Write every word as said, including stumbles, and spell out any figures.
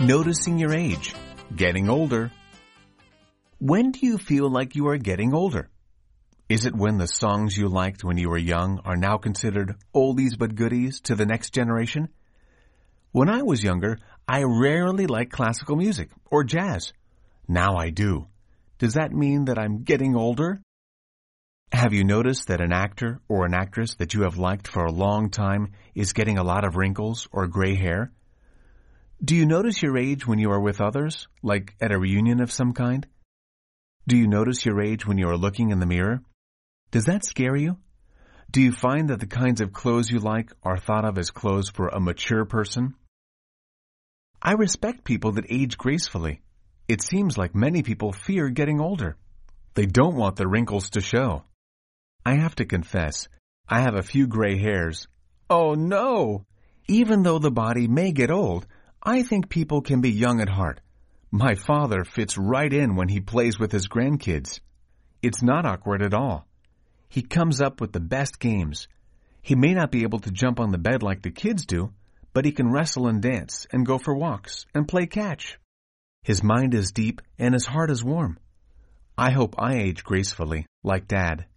Noticing your age. Getting older. When do you feel like you are getting older? Is it when the songs you liked when you were young are now considered oldies but goodies to the next generation? When I was younger, I rarely liked classical music or jazz. Now I do. Does that mean that I'm getting older? Have you noticed that an actor or an actress that you have liked for a long time is getting a lot of wrinkles or gray hair? Do you notice your age when you are with others, like at a reunion of some kind? Do you notice your age when you are looking in the mirror? Does that scare you? Do you find that the kinds of clothes you like are thought of as clothes for a mature person? I respect people that age gracefully. It seems like many people fear getting older. They don't want the wrinkles to show. I have to confess, I have a few gray hairs. Oh no! Even though the body may get old, I think people can be young at heart. My father fits right in when he plays with his grandkids. It's not awkward at all. He comes up with the best games. He may not be able to jump on the bed like the kids do, but he can wrestle and dance and go for walks and play catch. His mind is deep and his heart is warm. I hope I age gracefully, like Dad.